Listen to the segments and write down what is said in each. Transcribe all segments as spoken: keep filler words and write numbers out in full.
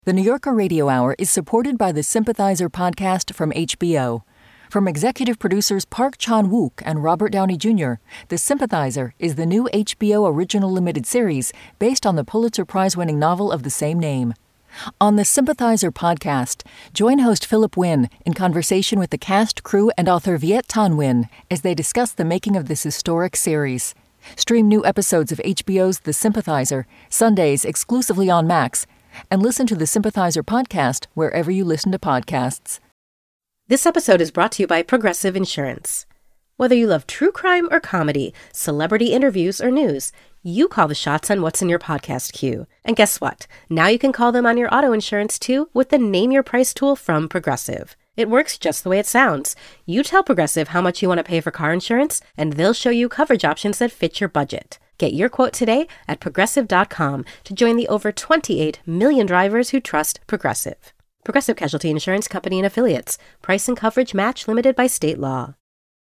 The New Yorker Radio Hour is supported by the Sympathizer podcast from H B O. From executive producers Park Chan-wook and Robert Downey Junior, The Sympathizer is the new H B O original limited series based on the Pulitzer Prize-winning novel of the same name. On the Sympathizer podcast, join host Philip Wynn in conversation with the cast, crew, and author Viet Thanh Nguyen as they discuss the making of this historic series. Stream new episodes of H B O's The Sympathizer, Sundays exclusively on Max, and listen to the Sympathizer podcast wherever you listen to podcasts. This episode is brought to you by Progressive Insurance. Whether you love true crime or comedy, celebrity interviews or news, you call the shots on what's in your podcast queue. And guess what? Now you can call them on your auto insurance too with the Name Your Price tool from Progressive. It works just the way it sounds. You tell Progressive how much you want to pay for car insurance, and they'll show you coverage options that fit your budget. Get your quote today at progressive dot com to join the over twenty-eight million drivers who trust Progressive. Progressive Casualty Insurance Company and Affiliates. Price and coverage match limited by state law.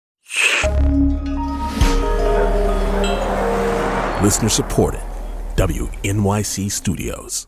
Listener supported. W N Y C Studios.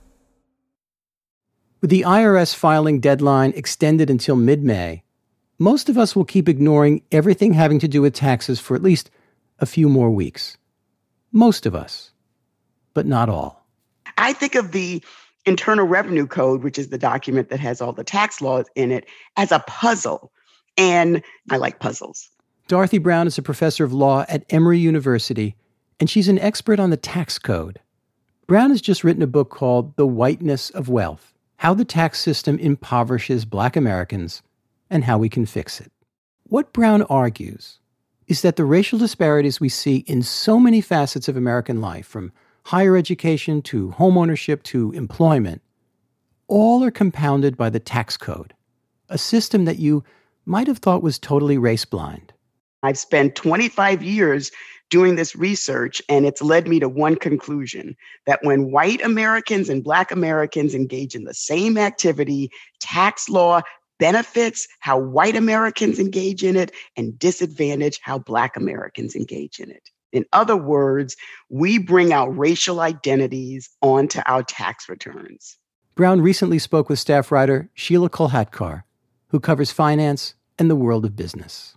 With the I R S filing deadline extended until mid-May, most of us will keep ignoring everything having to do with taxes for at least a few more weeks. Most of us, but not all. I think of the Internal Revenue Code, which is the document that has all the tax laws in it, as a puzzle. And I like puzzles. Dorothy Brown is a professor of law at Emory University, and she's an expert on the tax code. Brown has just written a book called The Whiteness of Wealth: How the Tax System Impoverishes Black Americans and How We Can Fix It. What Brown argues is that the racial disparities we see in so many facets of American life, from higher education to homeownership to employment, all are compounded by the tax code, a system that you might have thought was totally race-blind. I've spent twenty-five years doing this research, and it's led me to one conclusion, that when white Americans and Black Americans engage in the same activity, tax law benefits how white Americans engage in it and disadvantage how Black Americans engage in it. In other words, we bring our racial identities onto our tax returns. Brown recently spoke with staff writer Sheila Kolhatkar, who covers finance and the world of business.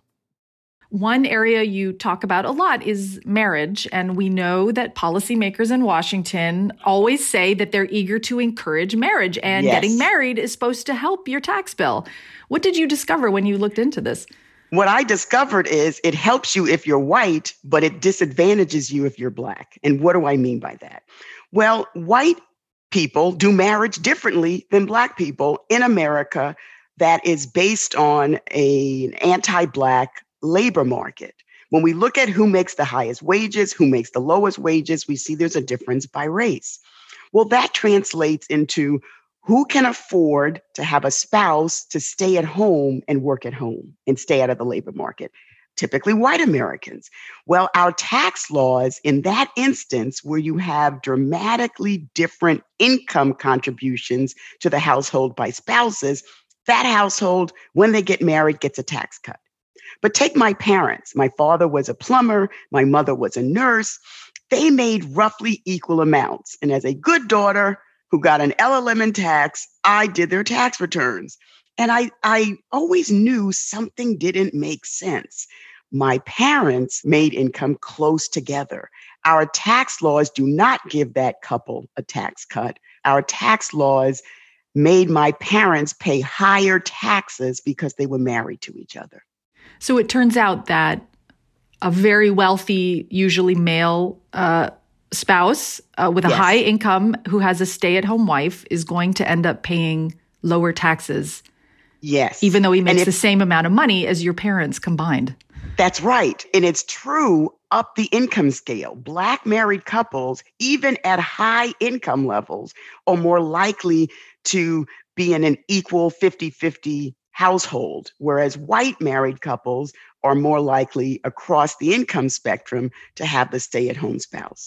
One area you talk about a lot is marriage, and we know that policymakers in Washington always say that they're eager to encourage marriage, and Yes. getting married is supposed to help your tax bill. What did you discover when you looked into this? What I discovered is it helps you if you're white, but it disadvantages you if you're Black. And what do I mean by that? Well, white people do marriage differently than Black people in America that is based on a, an anti-Black labor market. When we look at who makes the highest wages, who makes the lowest wages, we see there's a difference by race. Well, that translates into who can afford to have a spouse to stay at home and work at home and stay out of the labor market. Typically white Americans. Well, our tax laws in that instance, where you have dramatically different income contributions to the household by spouses, that household, when they get married, gets a tax cut. But take my parents. My father was a plumber. My mother was a nurse. They made roughly equal amounts. And as a good daughter who got an L L M in tax, I did their tax returns. And I, I always knew something didn't make sense. My parents made income close together. Our tax laws do not give that couple a tax cut. Our tax laws made my parents pay higher taxes because they were married to each other. So it turns out that a very wealthy, usually male uh, spouse uh, with a Yes. high income who has a stay-at-home wife is going to end up paying lower taxes, Yes. even though he makes if, the same amount of money as your parents combined. That's right. And it's true up the income scale. Black married couples, even at high income levels, are more likely to be in an equal fifty-fifty household, whereas white married couples are more likely across the income spectrum to have the stay-at-home spouse.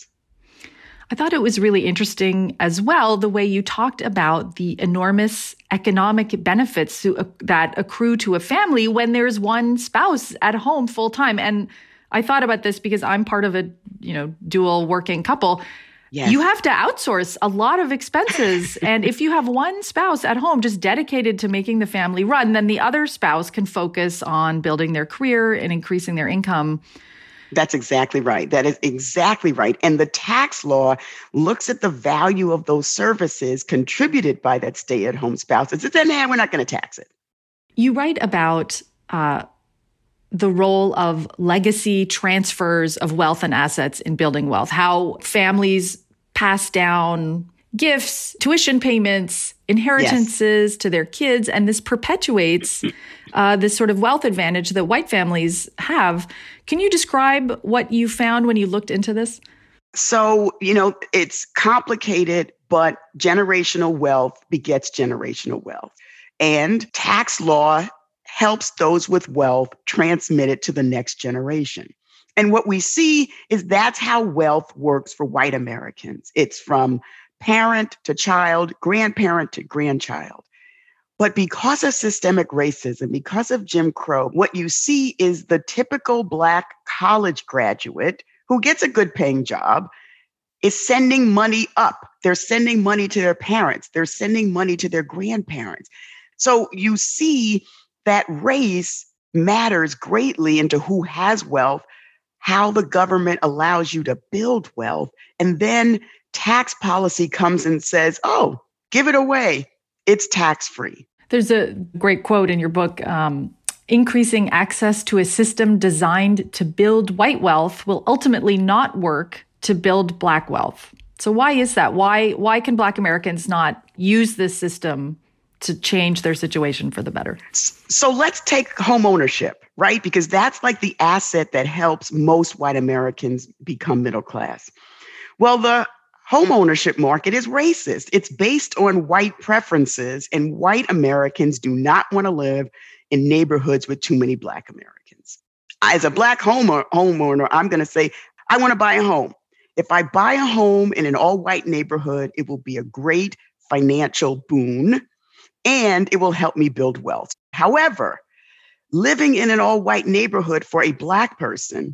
I thought it was really interesting as well, the way you talked about the enormous economic benefits to, uh, that accrue to a family when there's one spouse at home full time. And I thought about this because I'm part of a, you know, dual working couple. Yes. You have to outsource a lot of expenses. And if you have one spouse at home just dedicated to making the family run, then the other spouse can focus on building their career and increasing their income. That's exactly right. That is exactly right. And the tax law looks at the value of those services contributed by that stay-at-home spouse. It says, nah, we're not going to tax it. You write about uh, the role of legacy transfers of wealth and assets in building wealth, how families pass down gifts, tuition payments, inheritances yes. to their kids, and this perpetuates uh, this sort of wealth advantage that white families have. Can you describe what you found when you looked into this? So, you know, it's complicated, but generational wealth begets generational wealth. And tax law helps those with wealth transmit it to the next generation. And what we see is that's how wealth works for white Americans. It's from parent to child, grandparent to grandchild. But because of systemic racism, because of Jim Crow, what you see is the typical Black college graduate who gets a good paying job is sending money up. They're sending money to their parents. They're sending money to their grandparents. So you see that race matters greatly into who has wealth, how the government allows you to build wealth, and then tax policy comes and says, oh, give it away. It's tax-free. There's a great quote in your book, um, increasing access to a system designed to build white wealth will ultimately not work to build Black wealth. So why is that? Why, why can Black Americans not use this system to change their situation for the better? So let's take home ownership, right? Because that's like the asset that helps most white Americans become middle class. Well, the home ownership market is racist. It's based on white preferences, and white Americans do not want to live in neighborhoods with too many Black Americans. As a Black homeowner, homeowner, I'm going to say, I want to buy a home. If I buy a home in an all-white neighborhood, it will be a great financial boon, and it will help me build wealth. However, living in an all-white neighborhood for a Black person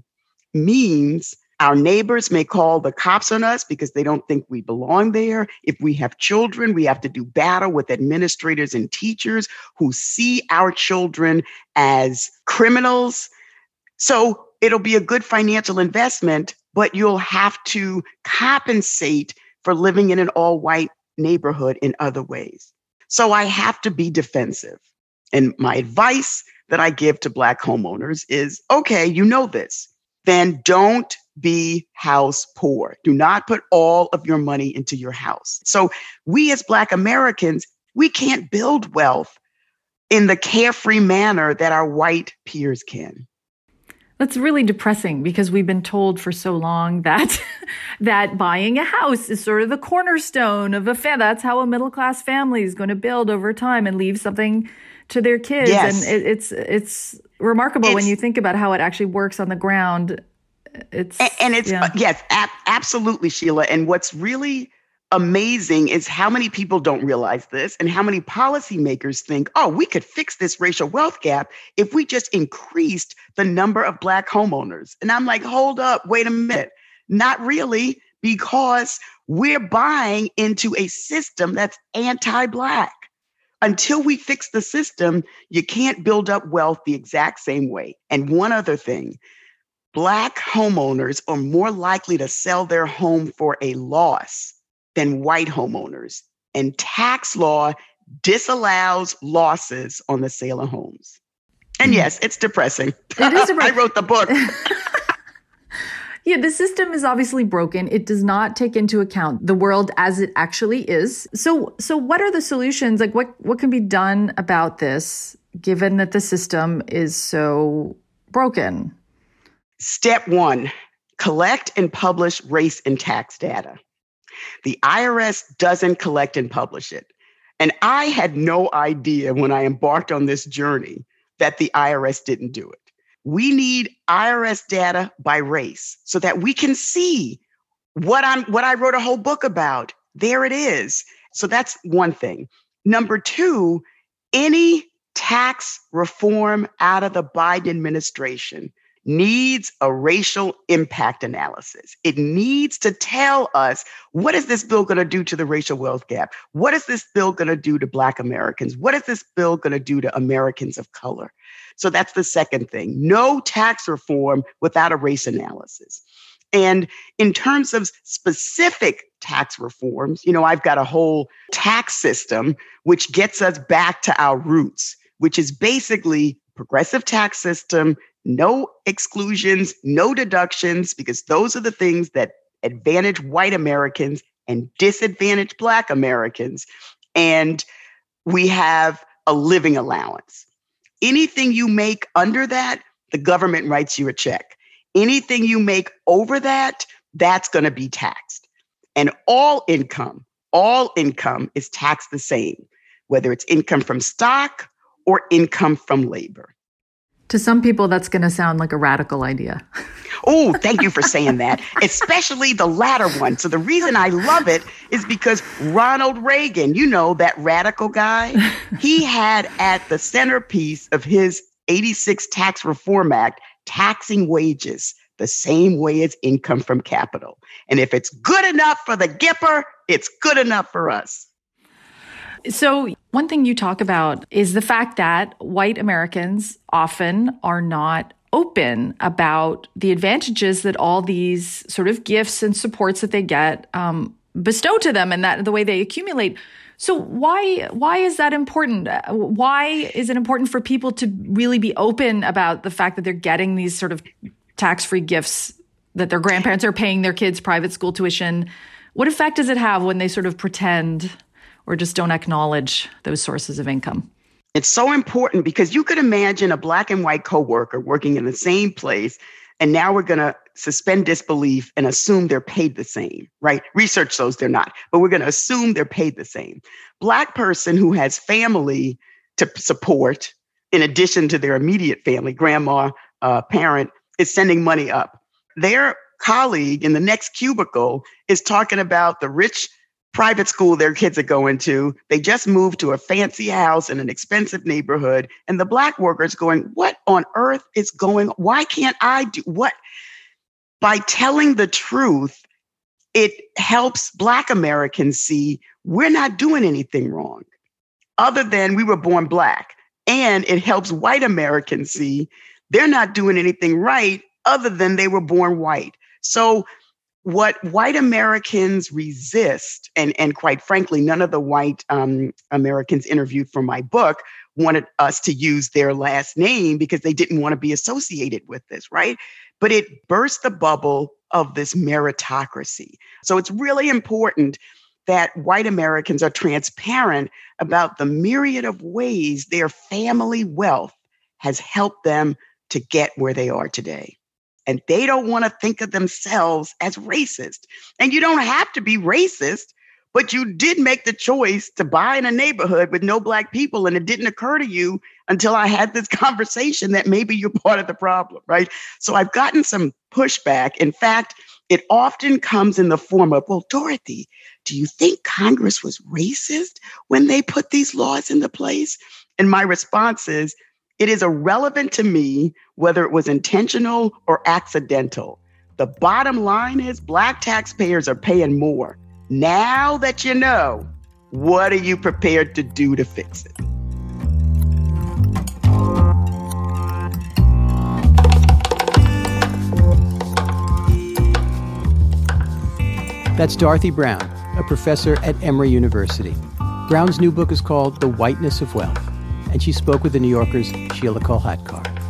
means our neighbors may call the cops on us because they don't think we belong there. If we have children, we have to do battle with administrators and teachers who see our children as criminals. So it'll be a good financial investment, but you'll have to compensate for living in an all-white neighborhood in other ways. So I have to be defensive. And my advice that I give to Black homeowners is, okay, you know this, then don't be house poor. Do not put all of your money into your house. So we as Black Americans, we can't build wealth in the carefree manner that our white peers can. That's really depressing because we've been told for so long that that buying a house is sort of the cornerstone of a family. That's how a middle-class family is going to build over time and leave something to their kids. Yes. And it, it's it's remarkable it's, when you think about how it actually works on the ground. It's and, and it's yeah. yes, ab- absolutely, Sheila. And what's really amazing is how many people don't realize this and how many policymakers think, oh, we could fix this racial wealth gap if we just increased the number of Black homeowners. And I'm like, hold up, wait a minute. Not really, because we're buying into a system that's anti-Black. Until we fix the system, you can't build up wealth the exact same way. And one other thing, Black homeowners are more likely to sell their home for a loss than white homeowners. And tax law disallows losses on the sale of homes. And yes, it's depressing. It is depressing. I wrote the book. Yeah, the system is obviously broken. It does not take into account the world as it actually is. So so what are the solutions? Like what, what can be done about this, given that the system is so broken? Step one, collect and publish race and tax data. The I R S doesn't collect and publish it. And I had no idea when I embarked on this journey that the I R S didn't do it. We need I R S data by race so that we can see what I'm what I wrote a whole book about. There it is. So that's one thing. Number two, any tax reform out of the Biden administration needs a racial impact analysis. It needs to tell us, what is this bill going to do to the racial wealth gap? What is this bill going to do to Black Americans? What is this bill going to do to Americans of color? So that's the second thing. No tax reform without a race analysis. And in terms of specific tax reforms, you know, I've got a whole tax system which gets us back to our roots, which is basically progressive tax system, no exclusions, no deductions, because those are the things that advantage white Americans and disadvantage Black Americans. And we have a living allowance. Anything you make under that, the government writes you a check. Anything you make over that, that's going to be taxed. And all income, all income is taxed the same, whether it's income from stock or income from labor. To some people, that's going to sound like a radical idea. Oh, thank you for saying that, especially the latter one. So the reason I love it is because Ronald Reagan, you know, that radical guy, he had at the centerpiece of his eighty-six Tax Reform Act, taxing wages the same way as income from capital. And if it's good enough for the Gipper, it's good enough for us. So one thing you talk about is the fact that white Americans often are not open about the advantages that all these sort of gifts and supports that they get um, bestow to them, and that the way they accumulate. So why why is that important? Why is it important for people to really be open about the fact that they're getting these sort of tax-free gifts, that their grandparents are paying their kids' private school tuition? What effect does it have when they sort of pretend or just don't acknowledge those sources of income? It's so important because you could imagine a Black and white coworker working in the same place, and now we're going to suspend disbelief and assume they're paid the same, right? Research shows they're not, but we're going to assume they're paid the same. Black person who has family to support, in addition to their immediate family, grandma, uh, parent, is sending money up. Their colleague in the next cubicle is talking about the rich private school their kids are going to. They just moved to a fancy house in an expensive neighborhood. And the Black worker's going, what on earth is going on? Why can't I do what? By telling the truth, it helps Black Americans see we're not doing anything wrong other than we were born Black. And it helps white Americans see they're not doing anything right other than they were born white. So what white Americans resist, and, and quite frankly, none of the white um, Americans interviewed for my book wanted us to use their last name because they didn't want to be associated with this, right? But it burst the bubble of this meritocracy. So it's really important that white Americans are transparent about the myriad of ways their family wealth has helped them to get where they are today. And they don't want to think of themselves as racist. And you don't have to be racist, but you did make the choice to buy in a neighborhood with no Black people. And it didn't occur to you until I had this conversation that maybe you're part of the problem, right? So I've gotten some pushback. In fact, it often comes in the form of, well, Dorothy, do you think Congress was racist when they put these laws into place? And my response is, it is irrelevant to me whether it was intentional or accidental. The bottom line is Black taxpayers are paying more. Now that you know, what are you prepared to do to fix it? That's Dorothy Brown, a professor at Emory University. Brown's new book is called The Whiteness of Wealth, and she spoke with The New Yorker's Sheila Kolhatkar.